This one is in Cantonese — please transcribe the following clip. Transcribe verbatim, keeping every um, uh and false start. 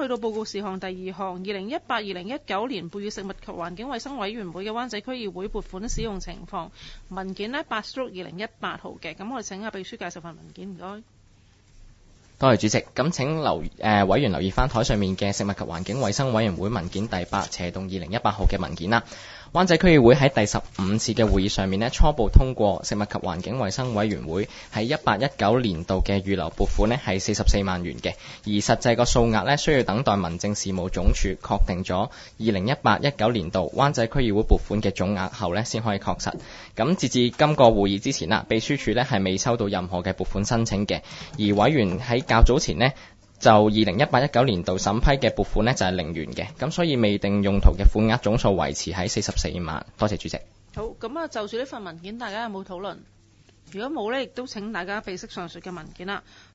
去到報告事項第二項，二零一八、二零一九年賦予食物及環境衛生委員會嘅灣仔區議會撥款使用情況文件呢，八 stroke 二零一八號嘅。咁我哋請下秘書介紹份文件，唔該。 多謝主席，咁請留誒、呃、委員留意翻台上面嘅食物及環境衛生委員會文件第八斜動二零一八號嘅文件啦。灣仔區議會喺第十五次嘅會議上面呢，初步通過食物及環境衛生委員會喺一八一九年度嘅預留撥款呢係四十四萬元嘅，而實際個數額呢需要等待民政事務總署確定咗二零一八一九年度灣仔區議會撥款嘅總額後呢先可以確實。咁截至今個會議之前啦，秘書處呢係未收到任何嘅撥款申請嘅，而委員喺較早前呢，就二零一八一九年度審批嘅撥款呢，就係零元嘅，咁所以未定用途嘅款額總數維持喺四十四萬。多謝主席。 好，咁啊就住呢份文件，大家有冇討論？如果冇呢，亦都請大家備悉上述嘅文件啦。